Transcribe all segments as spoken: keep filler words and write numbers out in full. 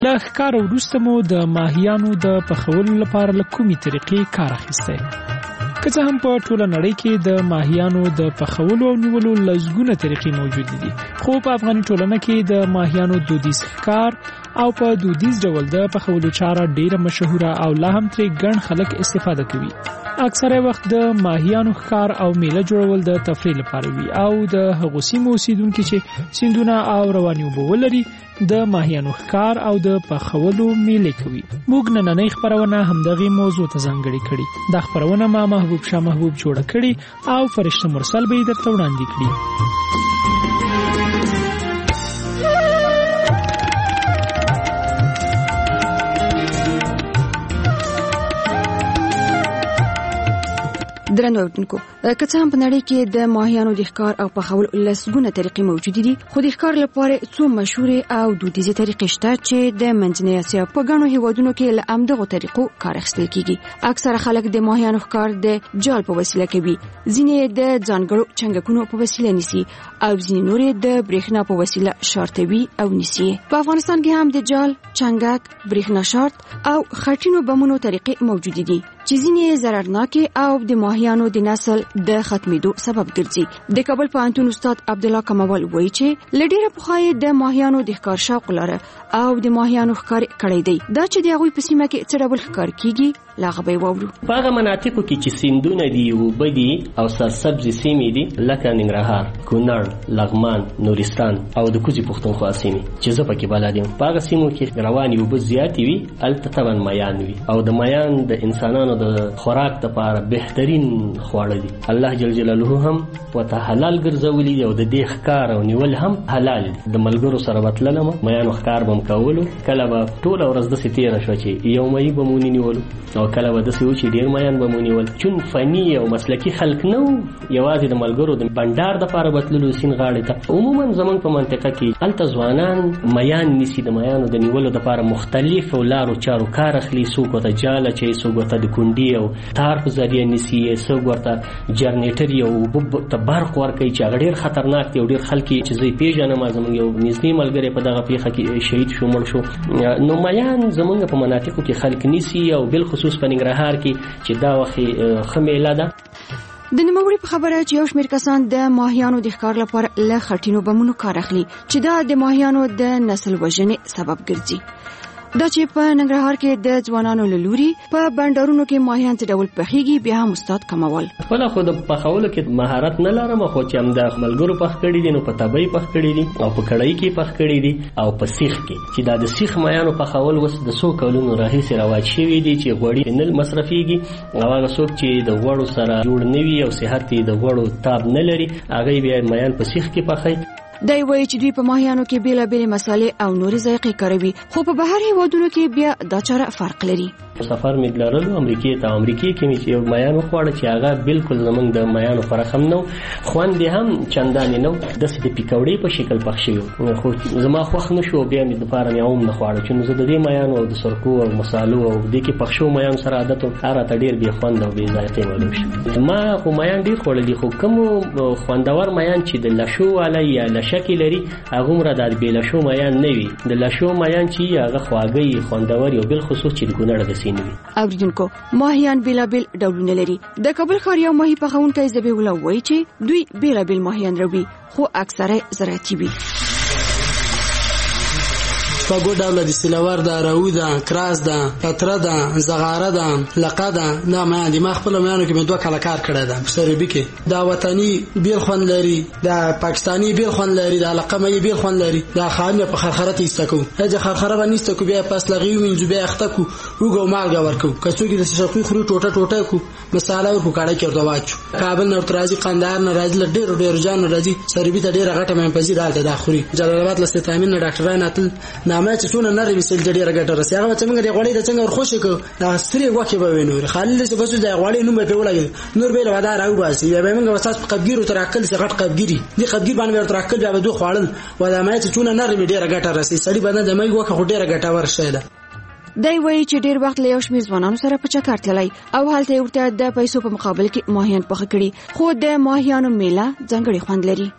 له ښکار وروسته مو د ماهیانو د پخولو لپاره له کومې طریقې کار اخیستی. که څه هم په ټوله نړۍ کې د ماهیانو د پخولو او نیولو لسګونه طریقې موجودې دي، خو په افغاني ټولنه کې د ماهیانو دودیز ښکار او په دودیز ډول د پخولو چاره ډیره مشهوره او لا هم ترې ګڼ خلک استفاده کوي. اکثره وخت د ماهیانو ښکار او میله جوړول د تفریح لپاره وي او د هغو سیمو اوسیدونکي چې سیندونه او روانې اوبه ولري د ماهیانو ښکار او د پخولو میلې کوي. موږ نننۍ خپرونه همدغې موضوع ته ځانګړې کړې. دا خپرونه ما محبوب شاه محبوب جوړه کړې او فرشته مرسل به یې درته وړاندې کړي. درنو اورېدونکو، که څه هم په نړۍ کې د ماهیانو د ښکار او پخولو لسګونه طریقې موجودې دي، خو د ښکار لپاره څو مشهورې او دودیزې طریقې شته چې د منځنۍ اسیا په ګڼو هیوادونو کې له همدغو طریقو کار اخیستل کیږي. اکثره خلک د ماهیانو ښکار د جال په وسیله کوي، ځینې د ځانګړو چنګکونو په وسیله نیسي او ځینې نورې د برېښنا په وسیله شارټوي او نیسي. په افغانستان کې هم د جال، چنګک، برېښنا شارټ او خټینو بمونو طریقې موجودې دي چې ځینې ضررناکې او د ماهیانو د نسل د ختمېدو سبب ګرځي. د کابل پوهنتون استاد عبدالله کموال وایي چې له ډېره پخوا یې د ماهیانو د ښکار شوق لره او د ماهیانو ښکار کړی دی. دا چې د هغوی په سیمه کې څه ډول ښکار کیږي له هغه به یې واورو. په هغه مناطقو کې چې سیندونه دي، اوبه دي او سرسبزې سیمې دي لکه ننګرهار، کونړ، لغمان، نورستان او د کوزي پښتونخوا سیمې چې زه پکې بلد یم، په هغه سیمو کې روانې اوبه زیاتې وي، هلته طبعا میان وي او د میان د انسانانو د خوراک لپاره بهترین خواړه دي. الله جل جلاله هم وته حلال ګرځولي دي او د دې ښکار او نیول هم حلال دي. د ملګرو سره وتللم میانو ښکار به م کولو، کله به ټوله ورځ داسې تېره شوه چې یو مۍ به مو نیولو او کله به داسې و چې ډېر میان به مو نیول. چون فني او مسلکي خلک نه وو، یوازې د ملګرو د بنډار دپاره به تللو سیند غاړې ته. عموما زموږ په منطقه کې هلته ځوانان میان نیسي، د میانو د نیولو دپاره مختلفو لارو چارو کار اخلي. څوک ورته جال اچوي، څوک ورته د کونډې او تار په ذریعه نیسي، څوک ورته جنریټر یو اوبه ته برق ورکوي چې هغه ډېر خطرناک دی او ډېر خلک یې چې زه یې پېژنم، زموږ یو نږدې ملګری په دغه پېښه کې شهید شو، مړ شو. نو میان زموږ په مناطقو کې خلک نیسي او بالخصوص په ننګرهار کې چې دا وخت ښه میله ده. د نوموړي په خبره چې یو شمېر کسان د ماهیانو د ښکار لپاره له خټینو بمونو کار اخلي چې دا د ماهیانو د نسل وژنې سبب ګرځي. دا چې په ننګرهار کې د ځوانانو له لوري په بنډارونو کې ماهیان څه ډول پخېږي، بیا هم استاد کموال خپله خو د پخولو کې مهارت نه لرم، خو چې همدا ملګرو پخ کړي دي نو په تبۍ پخ کړي دي او په کړۍ کې پخ کړي دي او په سیخ کې چې دا د سیخ مایانو پخول اوس د څو کلونو راهیسې رواج شوي دي چې غوړي نه مصرفېږي او هغه څوک چې د غوړو سره جوړ نه وي او صحت یې د غوړو تاب نه لري هغه بیا مایان په سیخ کې پخوي. دی وایي چې دوی په ماهیانو کې بیلابیلې مسالې او نورې ذایقې کاروي، خو په بهر هیوادونو کې بیا دا چاره فرق لري. سفر مې لرلو امریکې ته، امریکې کې مې چې یو میان وخوړه چې هغه بالکل زمونږ د میانو فرق هم نه و، خوند یې هم چندانې نه و، داسې د پیکوړې په شکل پخ شوي، خو زما خوښ نه شو، بیا مې دپاره مې هم نه خواړه چې نو زه د دې میانو او د سرکو او مسالو او دې کې پخ شوو میانو سره عادت و، هغه راته ډېر بې خوند او بې ذایقې معلوم شو. ما خو میان ډېر خوړلي، خو کومو خوندور میان چې د لشو والی یا لشکې لري هغه عمره د بې لشو میان نه وي. د لشو میان چې هغه خواږه خوندور او بالخصوص چې د کونړ د سیند وي. اوریدونکو، ماهیان بیلابیل ډولونه لري. د کابل ښار یو ماهي پخونکی ذبیح الله وایي چې دوی بیلابیل ماهیان راوړي، خو اکثره زراعتي وي. شپږو ډوله دي، سیلور ده، راو ده، کراس ده، پتره ده، زغاره ده، لقه ده. دا میان دي. ما خپلو میانو کې مې دوه کاله کار کړی ده په سروبي کې. دا وطني بیل خوند لري، دا پاکستاني بیل خوند لري، دا لقه مې بیل خوند لري. دا خام په خرخره ته ایسته کوو، هجه خرخره باندې ایسته کوو، بیا پس لغې ومینځو، بیا اخته کوو، وږو مالګه ورکوو، که څوک د شقوي خوري ټوټه ټوټه کوو، مساله ورکوو، کاړه کې ورته واچو. کابل نه ورته راځي، قندهار نه راځي، له ډېرو ډېرو ځایونو نه راځي، سروبي ته ډېره غټه مینپذیر هلته دا خوري. جلال آباد له ستامین نه ډاکټران اتل نامه چې څونه نري وسل ډېره ګټه رسي. هغه څنګه د غوړې د څنګه ورخوشي کو دا ستري وکه به وینو خالد څه بس د غوړې نوم په ولګي نور به له ودا راو باسي بیا به موږ وساس په قبګیرو تر عقل څخه غټ قبګيري دي قبګیر باندې ورته عقل بیا به دوه خوړل ودا مې چې څونه نري ډېره ګټه رسي. سړي باندې د مې وکه ډېره ګټه ورشه ده. دی وایي چې ډېر وخت له یو شمېر ځوانانو سره په چکر تللی او هلته یې ورته د پیسو په مقابل کې ماهیان پخه کړي، خو د ماهیانو میله ځانګړی خوند لري.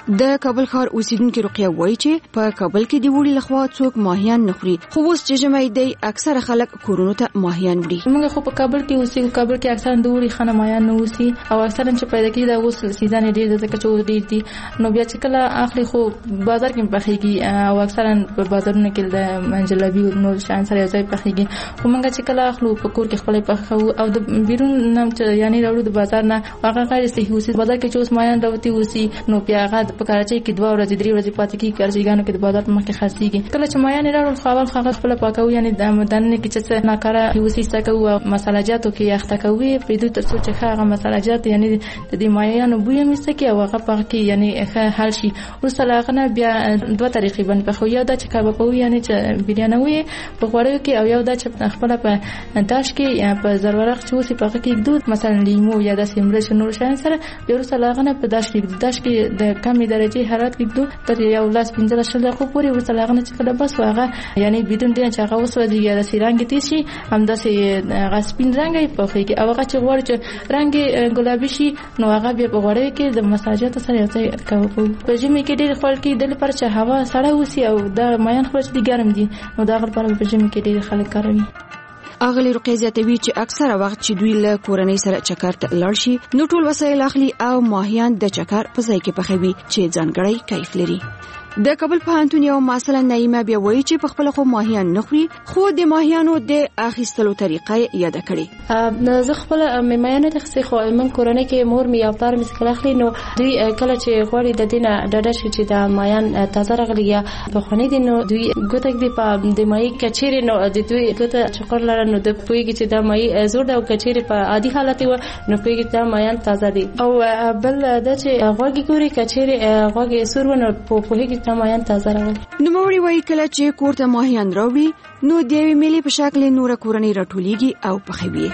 د کابل ښار اوسیدونکو رقیه وایي چې په کابل کې د وړي لخوا څوک ماهیان نه خوري، خو اوس چې ژمی دی اکثره خلک کورونو ته ماهیان وړي. موږ خو په کابل کې اوسېږو، کابل کې اکثره د وړي خانه ماهیان نه اوسي او اکثره چې پیدا کېږي د اوس سیزن ډېر د ځکه چې ډېر دي، نو بیا چې کله اخلي خو بازار کې پخېږي او اکثره په بازارونو کې د منجلبي او نور شیان سره یو ځای پخېږي. خو موږ چې کله اخلو په کور کې خپل پخو او د بیرون نام چې یعنی راوړو د بازار نه هغه غیر صحیح اوسي. بازار کې چې اوس ماهیان راوتی اوسي نو بیا هغه په کراچۍ کې دوه ورځې درې ورځې پاتې کېږي، کراچۍ کې د بازار په مخ کې خرڅېږي. کله چې ماهیان راوړل خو اول هغه خپل پاکوي، یعنی د دننه کې چې ناکاره اوسي سکو او مساله جاتو کې یخته کوي په دوی تر څو چې هغه مساله جات یعنی د دې ماهیانو بوی مسکه او هغه پاک کې یعنی حل شي. ورسره هغه بیا دوه طریقې باندې په خو یو دا چې کباب وي یعنی چې بریانوي په غوړیو کې او یو دا چې خپل په داش کې یا په زرورق چې اوسي پاک کې دود مثلا لیمو یا د سیمرچ نور شان سره بیا ورسره هغه په داش کې داش کې د کمې درجه حرارت کې دود تر یو لاس پنځه شل دقیقې پورې ورسره هغه چې کله بس واغه یعنی بدون دې چې هغه وسوځي یا د سیرانګ تیشي هم د سي غسپین رنګي په خو کې او هغه چې غوړ چې رنګ ګلابي شي نو هغه بیا په غوړیو کې د مساجات سره یو ځای کوي. په ژمي کې ډېر خلک د لپاره چې هوا سړه وسی او د مایان خلک دي ګرم دي نو دا غل په ژمي کې ډېر خلک کاروي. اغلی رقیه زیاتوي چې اکثره وخت چې دوی له کورنۍ سره چکر ته لاړ شي نو ټول وسایل اخلي او ماهیان د چکر په ځای کې پخوي چې ځانګړی کیف لري. د کابل پوهنتون یو مثلا نایمه بیا وایي چې په خپل خو ماهیان نه خوري، خو د ماهیانو د اخیستلو طریقه یاد کړي. زه خپل ماهیان ته خسي خو من کورنۍ کې مور می یافتار مې کله اخلي نو دوی کله چې غوړي د دینه ډډه شي چې د ماهیان تازه راغلي یا په خونې دي نو دوی ګوتک دی په د ماهی کچېره نو د دوی ګوته چکر لره نو د پویږي چې د ماهی زور د کچېره په عادي حالت و نو پویږي چې ماهیان تازه دي. او بل د چې غوږی ګوري کچېره غوږی سور ونه په پویږي ماهیان تازه راغلي. نو موري وایي کله چې کور ته ماهیان راوړي نو د یوې میلې په شکل نور کورنۍ راټولېږي او پخوي.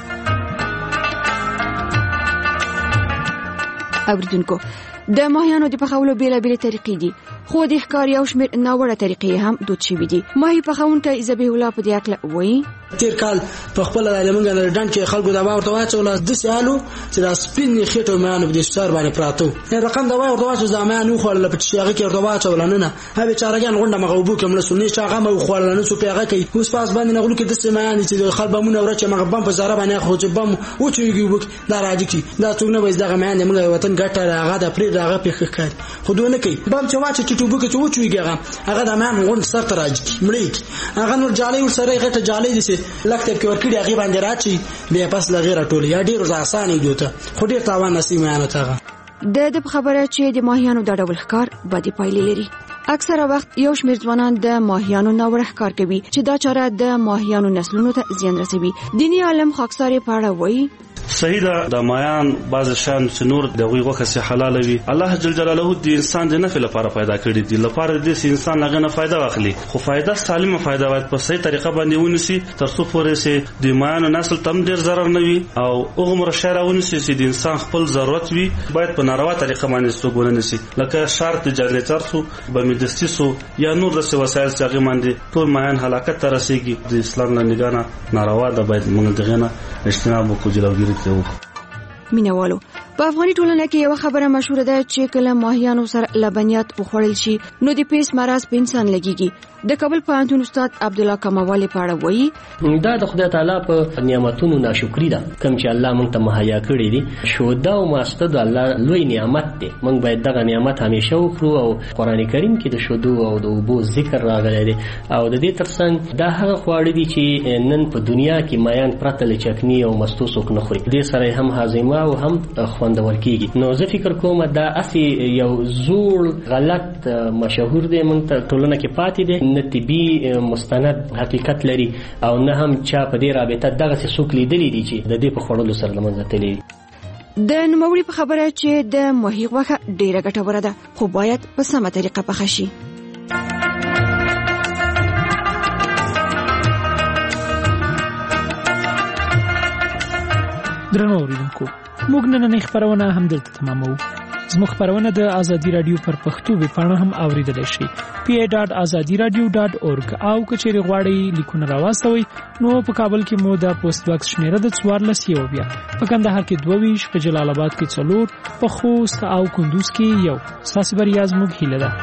اوریدونکو د ماهیانو د پخولو بیلابېلې طریقې دي، خو د ښکار یو شمېر ناوړه طریقې هم دود شوي دي. ماهي پخونکی ذبیح الله په دې اړه وایي تیر کال په خپل لمنګ نه ډنډ کې خلکو دا ورته واچول د سیالو چې دا سپین خېټو مانو د سر باندې پراتو نه رقم دا ورته واچو زمانو خو له پټشيغه کې ورته واچول نه نه هغه چارګان غونډه مغوبو کوم له سنې چې هغه مو خو نه سو پیغه کوي اوس پاس باندې نغلو کې د سیمان چې خلبمونه ورچ مغبم په زاره باندې خو چې بم او چويږي وک دا راځي کی دا څنګه وایي دا مان موږ وطن ګټه هغه د پرې هغه پیخ کوي خو دونه کوي بم چې واچ چې ټوبو کې چې و چويږي هغه هغه د مان غونډ سر ته راځي مړی هغه نور جالي ور سره غټه جالي دي چې لکه کې ورکړي هغه باندې راچی بیا پس لغیر ټول یا ډیر ځاسانې دوته خو ډیر تاوان نصیب مانو ته د د خبره چې د ماهیانو د ډول ښکار بدی پایلې لري. اکثره وخت یو شمېر ځوانان د ماهیانو ناوړه ښکار کوي چې دا چاره د ماهیانو نسلونو ته زیان رسوي. دینی عالم خاکسار پاړه وایي صحیح ده د مایان بعض شان چې نور د غوي غوخه سي حلال وي الله جل جلاله د انسان د نفع لپاره پیدا کړی دی لپاره د انسان هغه نه فائدہ واخلي خو فائدہ سالمه فائدہ وایي په صحیح طریقه باندې ونیسي تر څو پورې سي د مایانو نسل تم ډیر ضرر نه وي او عمر شهر ونیسي چې د انسان خپل ضرورت وي باید په ناروا طریقه باندې څوګونه نسی لکه شرط جنریټر سو بمیدستی سو یا نور د وسایل چې هغه باندې ټول مایان هلاکت ته رسیږي د اسلام نه نگانه ناروا ده باید موږ دغه نه اجتناب وکړو جلوګیری مینوالو. په افغاني ټولنه کې یو خبره مشهوره ده چې کله ماهیانو سره لبنیات وخوړل شي نو د پیس مرض په انسان لګيږي. د کابل پوهنتون استاد عبد الله کماوالي پاړه وایي دا د خدای تعالی په نعمتونو ناشکری ده کوم چې الله مونږ ته مهیا کړی دي. شوده او ماسته د الله لوی نعمت دی، مونږ باید دغه نعمت همیشه وخورو او قران کریم کې د شودو او د اوبو ذکر راغلی دی او د دې ترڅنګ دا هغه خواړه دي چې نن په دنیا کې مایان پرته له چکنی او مستو څوک نه خوري. دې سره هم هاضمه او هم خوندور کیږي. نو زه فکر کوم دا اسی یو زوړ غلط مشهور دی مونږ ته ټولنه کې پاتې دی، نه طبي مستند حقیقت لري او نه هم چا په دې رابطه دغه څه څوک لیدلی دي چې د دې په خوړلو سره لمنځه تللی. د نوموړي په خبره چې د ماهي غوښه ډیره ګټوره ده خو باید په سمه طریقه پخه شي. درنو اوریدونکو موږ نن نه خبرونه هم دلته تمامو. زموږ خبرونه د ازادي رادیو پر پښتو ویب پاڼه هم اوریدلای شئ پی ای ډاټ ازادي رادیو ډاټ اورګ او کچېری غواړئ لیکونه راوستوئ نو په کابل کې مو د پوسټ باکس شمیره د څوارلس یو بیا په کندهار کې دوه ویش په جلال آباد کې څلور په خوست او کندوز کې یو ساسي بریا زموږ هیله ده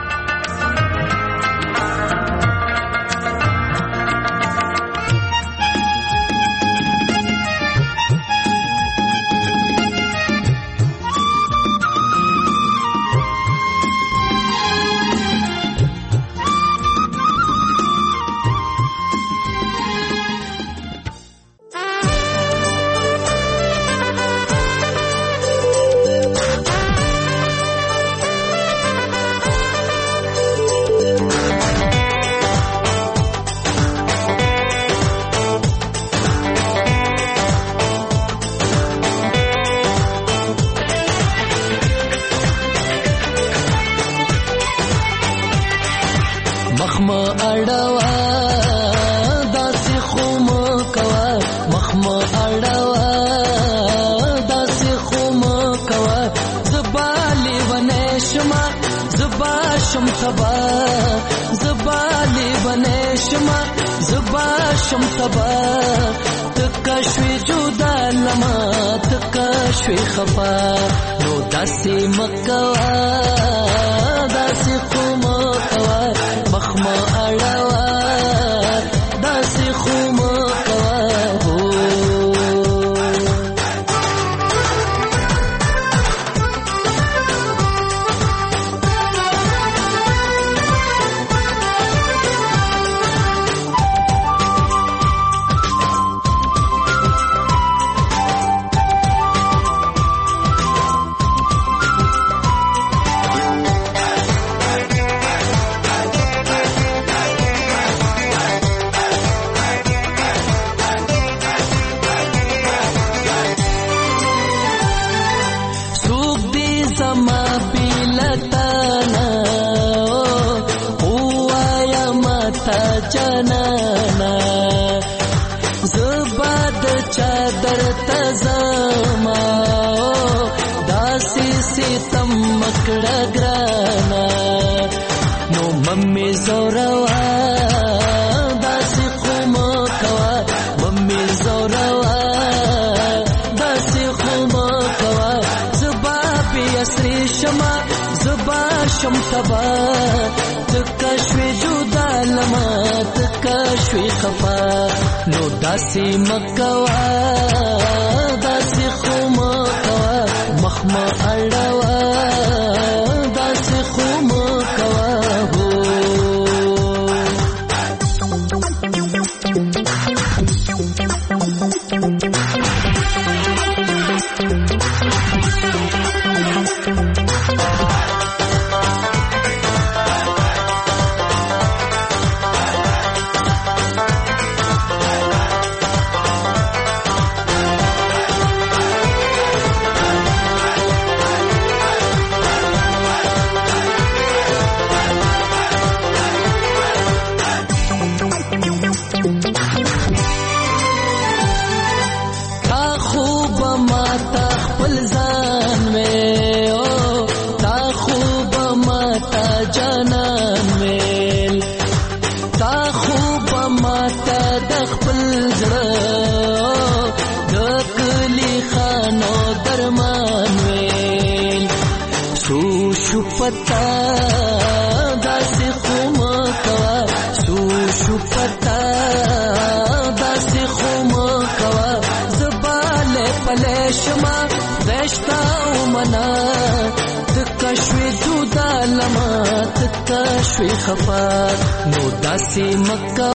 شوي خفا نو داسې مکه